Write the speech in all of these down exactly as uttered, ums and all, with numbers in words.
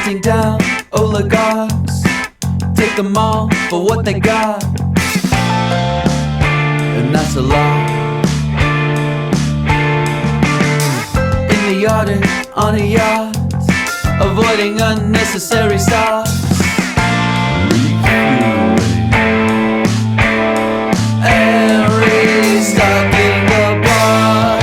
hunting down oligarchs, take them all for what they got, and that's a lot. In the Arctic, on a yacht, avoiding unnecessary stops, and restocking the bar.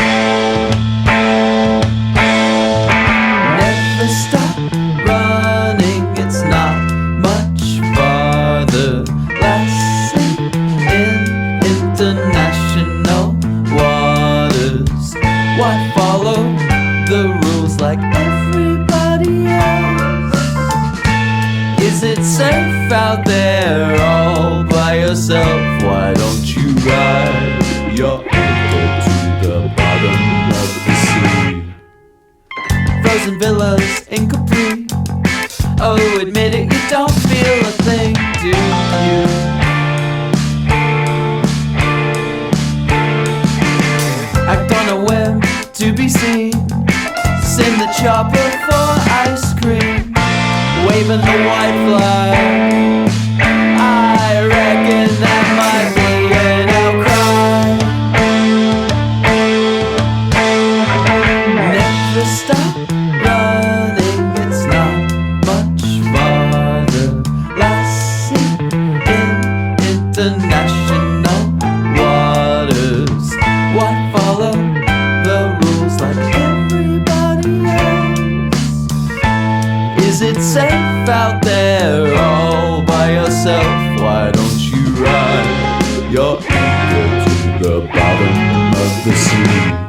Never stop running, it's not much farther. Lasting in international waters. Why follow the rules like everybody else? Is it safe out there all by yourself? Why don't you ride your anchor to the bottom of the sea? Frozen villas in Capri, oh, admit it, you don't feel a thing, do you? Act on a whim to be seen, send the chopper for ice cream, waving the white flag. I reckon that might be an outcry. Never stop running, it's not much farther. Lasting in international waters. Why follow the rules like everybody else? Is it safe out there all by yourself? Why don't you ride your anchor to the bottom of the sea?